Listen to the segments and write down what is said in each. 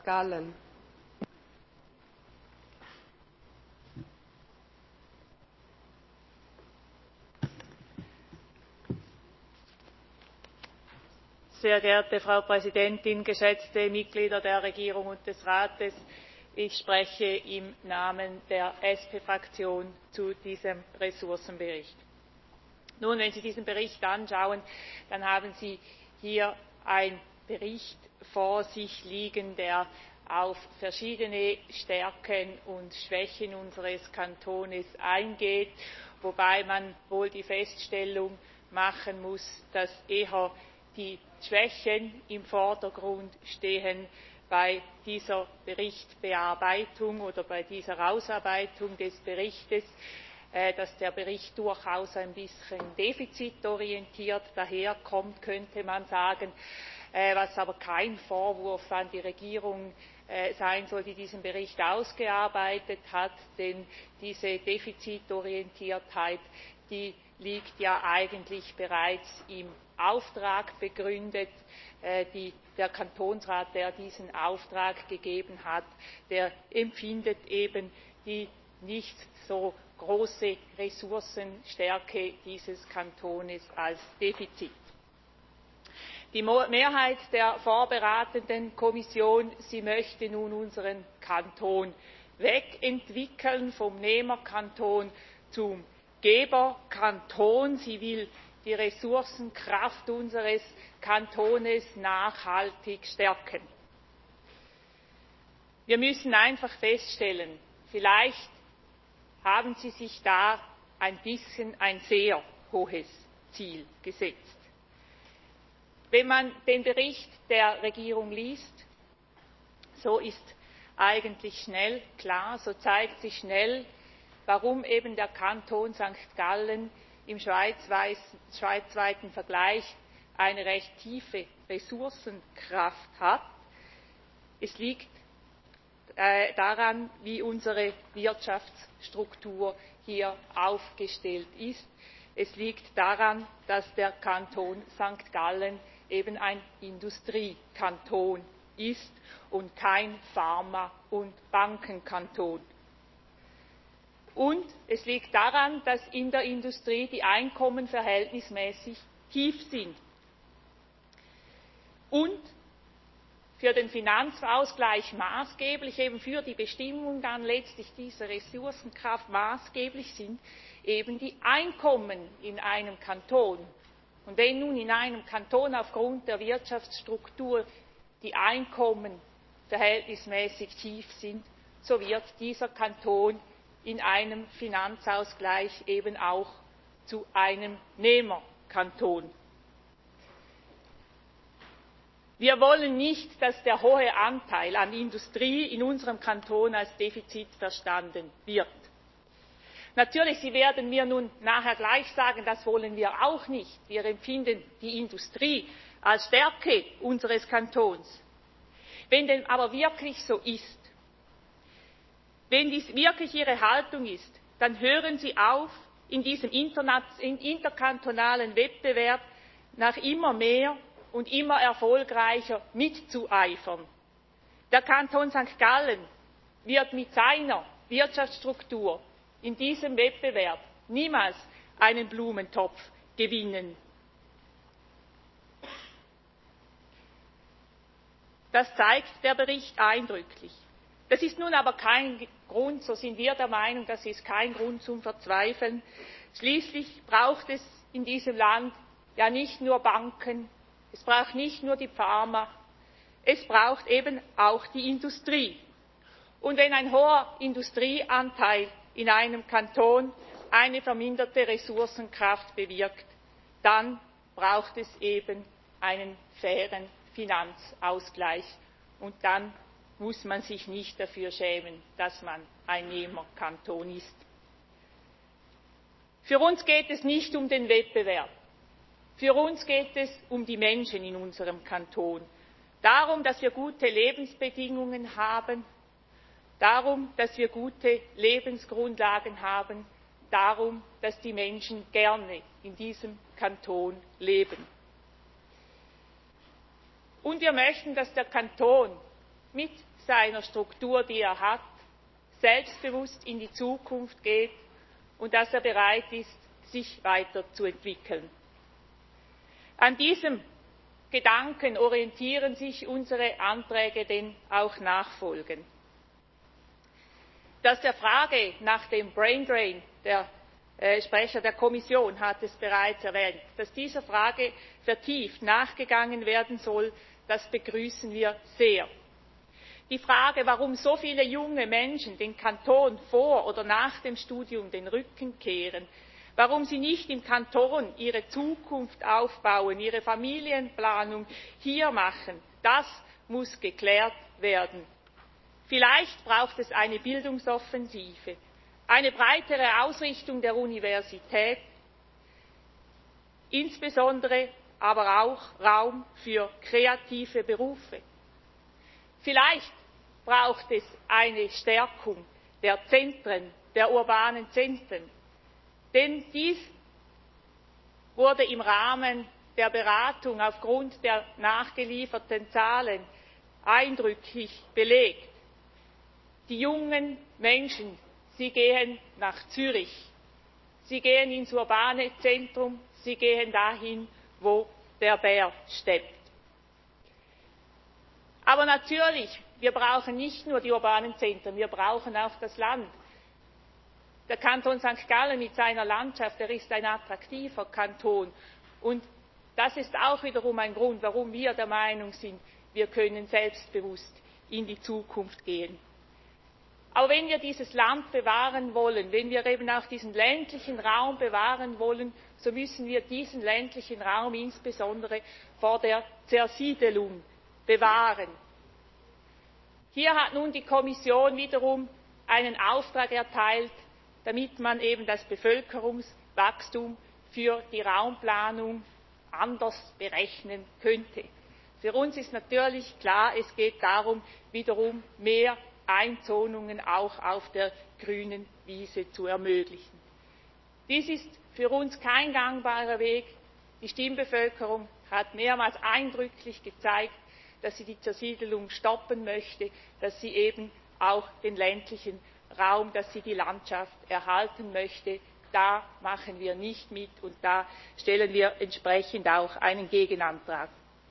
Gallen. Sehr geehrte Frau Präsidentin, geschätzte Mitglieder der Regierung und des Rates! Ich spreche im Namen der SP-Fraktion zu diesem Ressourcenbericht. Nun, wenn Sie diesen Bericht anschauen, dann haben Sie hier einen Bericht vor sich liegen, der auf verschiedene Stärken und Schwächen unseres Kantons eingeht, wobei man wohl die Feststellung machen muss, dass eher die Schwächen im Vordergrund stehen bei dieser Berichtbearbeitung oder bei dieser Ausarbeitung des Berichtes, dass der Bericht durchaus ein bisschen defizitorientiert daherkommt, könnte man sagen, was aber kein Vorwurf an die Regierung sein soll, die diesen Bericht ausgearbeitet hat, denn diese Defizitorientiertheit, die liegt ja eigentlich bereits im Auftrag begründet. Der Kantonsrat, der diesen Auftrag gegeben hat, der empfindet eben die nicht so große Ressourcenstärke dieses Kantons als Defizit. Die Mehrheit der vorberatenden Kommission, sie möchte nun unseren Kanton wegentwickeln vom Nehmerkanton zum Geberkanton. Sie will die Ressourcenkraft unseres Kantons nachhaltig stärken. Wir müssen einfach feststellen, vielleicht haben Sie sich da ein sehr hohes Ziel gesetzt. Wenn man den Bericht der Regierung liest, so ist eigentlich schnell klar, so zeigt sich schnell, warum eben der Kanton St. Gallen im schweizweiten Vergleich eine recht tiefe Ressourcenkraft hat. Es liegt daran, wie unsere Wirtschaftsstruktur hier aufgestellt ist. Es liegt daran, dass der Kanton St. Gallen eben ein Industriekanton ist und kein Pharma- und Bankenkanton. Und es liegt daran, dass in der Industrie die Einkommen verhältnismäßig tief sind. Und für den Finanzausgleich maßgeblich, eben für die Bestimmung dann letztlich dieser Ressourcenkraft maßgeblich sind eben die Einkommen in einem Kanton. Und wenn nun in einem Kanton aufgrund der Wirtschaftsstruktur die Einkommen verhältnismäßig tief sind, so wird dieser Kanton in einem Finanzausgleich eben auch zu einem Nehmerkanton. Wir wollen nicht, dass der hohe Anteil an Industrie in unserem Kanton als Defizit verstanden wird. Natürlich, Sie werden mir nun nachher gleich sagen, das wollen wir auch nicht. Wir empfinden die Industrie als Stärke unseres Kantons. Wenn dem aber wirklich so ist, wenn dies wirklich Ihre Haltung ist, dann hören Sie auf, in diesem interkantonalen Wettbewerb nach immer mehr und immer erfolgreicher mitzueifern. Der Kanton St. Gallen wird mit seiner Wirtschaftsstruktur in diesem Wettbewerb niemals einen Blumentopf gewinnen. Das zeigt der Bericht eindrücklich. Das ist nun aber kein Grund, so sind wir der Meinung, das ist kein Grund zum Verzweifeln. Schließlich braucht es in diesem Land ja nicht nur Banken, es braucht nicht nur die Pharma, es braucht eben auch die Industrie. Und wenn ein hoher Industrieanteil in einem Kanton eine verminderte Ressourcenkraft bewirkt, dann braucht es eben einen fairen Finanzausgleich. Und dann muss man sich nicht dafür schämen, dass man ein Nehmerkanton ist. Für uns geht es nicht um den Wettbewerb. Für uns geht es um die Menschen in unserem Kanton. Darum, dass wir gute Lebensbedingungen haben, darum, dass wir gute Lebensgrundlagen haben, darum, dass die Menschen gerne in diesem Kanton leben. Und wir möchten, dass der Kanton mit seiner Struktur, die er hat, selbstbewusst in die Zukunft geht und dass er bereit ist, sich weiterzuentwickeln. An diesem Gedanken orientieren sich unsere Anträge denn auch nachfolgend. Dass der Frage nach dem Braindrain, der Sprecher der Kommission hat es bereits erwähnt, dass dieser Frage vertieft nachgegangen werden soll, das begrüßen wir sehr. Die Frage, warum so viele junge Menschen den Kanton vor oder nach dem Studium den Rücken kehren, warum sie nicht im Kanton ihre Zukunft aufbauen, ihre Familienplanung hier machen, das muss geklärt werden. Vielleicht braucht es eine Bildungsoffensive, eine breitere Ausrichtung der Universität, insbesondere aber auch Raum für kreative Berufe. Vielleicht braucht es eine Stärkung der Zentren, der urbanen Zentren. Denn dies wurde im Rahmen der Beratung aufgrund der nachgelieferten Zahlen eindrücklich belegt. Die jungen Menschen, sie gehen nach Zürich, sie gehen ins urbane Zentrum, sie gehen dahin, wo der Bär steppt. Aber natürlich, wir brauchen nicht nur die urbanen Zentren, wir brauchen auch das Land. Der Kanton St. Gallen mit seiner Landschaft, der ist ein attraktiver Kanton. Und das ist auch wiederum ein Grund, warum wir der Meinung sind, wir können selbstbewusst in die Zukunft gehen. Aber wenn wir dieses Land bewahren wollen, wenn wir eben auch diesen ländlichen Raum bewahren wollen, so müssen wir diesen ländlichen Raum insbesondere vor der Zersiedelung bewahren. Hier hat nun die Kommission wiederum einen Auftrag erteilt, damit man eben das Bevölkerungswachstum für die Raumplanung anders berechnen könnte. Für uns ist natürlich klar, es geht darum, wiederum mehr Einzonungen auch auf der grünen Wiese zu ermöglichen. Dies ist für uns kein gangbarer Weg. Die Stimmbevölkerung hat mehrmals eindrücklich gezeigt, dass sie die Zersiedelung stoppen möchte, dass sie eben auch den ländlichen Raum, dass sie die Landschaft erhalten möchte. Da machen wir nicht mit und da stellen wir entsprechend auch einen Gegenantrag.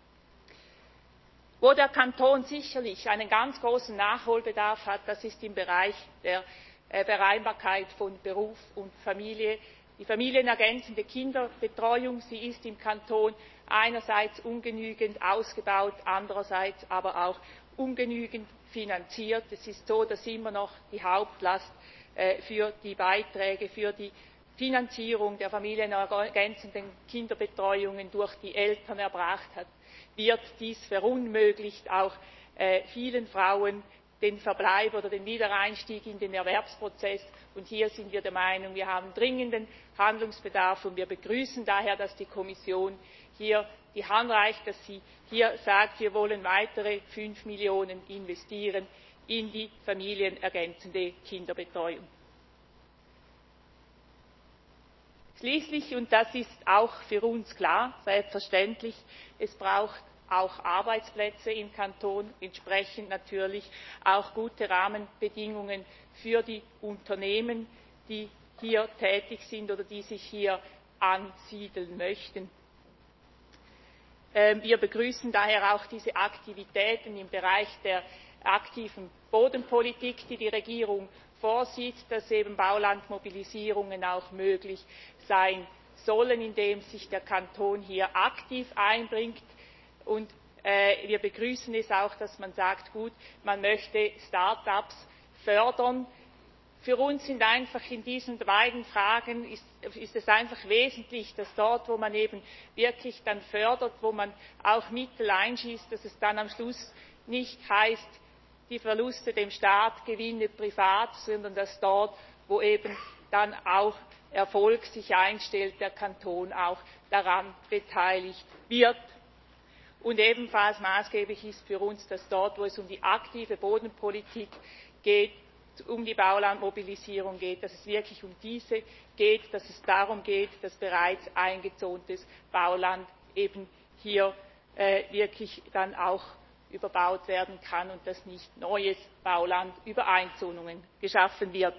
Wo der Kanton sicherlich einen ganz großen Nachholbedarf hat, das ist im Bereich der Vereinbarkeit von Beruf und Familie. Die familienergänzende Kinderbetreuung, sie ist im Kanton einerseits ungenügend ausgebaut, andererseits aber auch ungenügend finanziert. Es ist so, dass immer noch die Hauptlast für die Beiträge, für die Finanzierung der familienergänzenden Kinderbetreuungen durch die Eltern erbracht wird. Dies verunmöglicht auch vielen Frauen den Verbleib oder den Wiedereinstieg in den Erwerbsprozess. Und hier sind wir der Meinung, wir haben dringenden Handlungsbedarf und wir begrüßen daher, dass die Kommission hier die Hand reicht, dass sie hier sagt, wir wollen weitere 5 Millionen investieren in die familienergänzende Kinderbetreuung. Schließlich, und das ist auch für uns klar, selbstverständlich, es braucht auch Arbeitsplätze im Kanton, entsprechend natürlich auch gute Rahmenbedingungen für die Unternehmen, die hier tätig sind oder die sich hier ansiedeln möchten. Wir begrüßen daher auch diese Aktivitäten im Bereich der aktiven Bodenpolitik, die die Regierung vorsieht, dass eben Baulandmobilisierungen auch möglich sein sollen, indem sich der Kanton hier aktiv einbringt. Und wir begrüßen es auch, dass man sagt, gut, man möchte Start-ups fördern. Für uns sind einfach in diesen beiden Fragen ist es einfach wesentlich, dass dort, wo man eben wirklich dann fördert, wo man auch Mittel einschießt, dass es dann am Schluss nicht heißt, die Verluste dem Staat, Gewinne privat, sondern dass dort, wo eben dann auch Erfolg sich einstellt, der Kanton auch daran beteiligt wird. Und ebenfalls maßgeblich ist für uns, dass dort, wo es um die aktive Bodenpolitik geht, um die Baulandmobilisierung geht, dass es wirklich um diese geht, dass es darum geht, dass bereits eingezontes Bauland eben hier wirklich dann auch überbaut werden kann und dass nicht neues Bauland über Einzonungen geschaffen wird.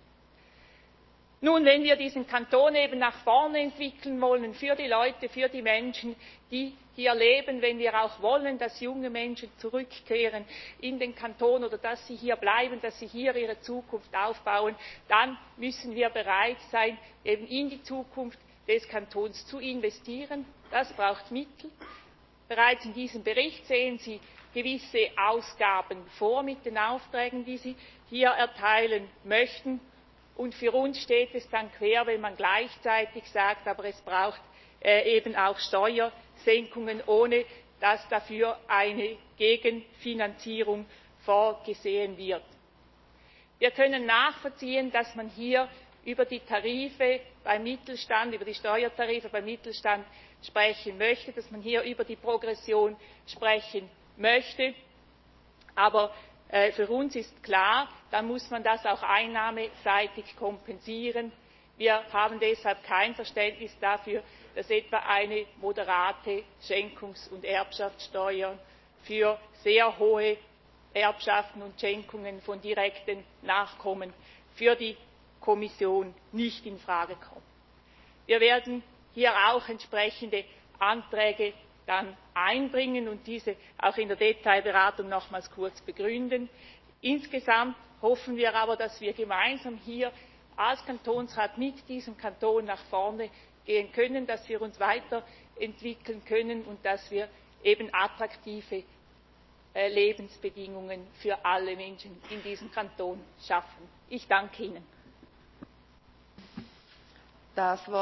Nun, wenn wir diesen Kanton eben nach vorne entwickeln wollen, für die Leute, für die Menschen, die hier leben, wenn wir auch wollen, dass junge Menschen zurückkehren in den Kanton oder dass sie hier bleiben, dass sie hier ihre Zukunft aufbauen, dann müssen wir bereit sein, eben in die Zukunft des Kantons zu investieren. Das braucht Mittel. Bereits in diesem Bericht sehen Sie gewisse Ausgaben vor mit den Aufträgen, die Sie hier erteilen möchten. Und für uns steht es dann quer, wenn man gleichzeitig sagt, aber es braucht eben auch Steuersenkungen, ohne dass dafür eine Gegenfinanzierung vorgesehen wird. Wir können nachvollziehen, dass man hier über die Tarife beim Mittelstand, über die Steuertarife beim Mittelstand sprechen möchte, dass man hier über die Progression sprechen möchte. Aber für uns ist klar, dann muss man das auch einnahmeseitig kompensieren. Wir haben deshalb kein Verständnis dafür, dass etwa eine moderate Schenkungs- und Erbschaftssteuer für sehr hohe Erbschaften und Schenkungen von direkten Nachkommen für die Kommission nicht in Frage kommt. Wir werden hier auch entsprechende Anträge dann einbringen und diese auch in der Detailberatung nochmals kurz begründen. Insgesamt hoffen wir aber, dass wir gemeinsam hier als Kantonsrat mit diesem Kanton nach vorne gehen können, dass wir uns weiterentwickeln können und dass wir eben attraktive Lebensbedingungen für alle Menschen in diesem Kanton schaffen. Ich danke Ihnen.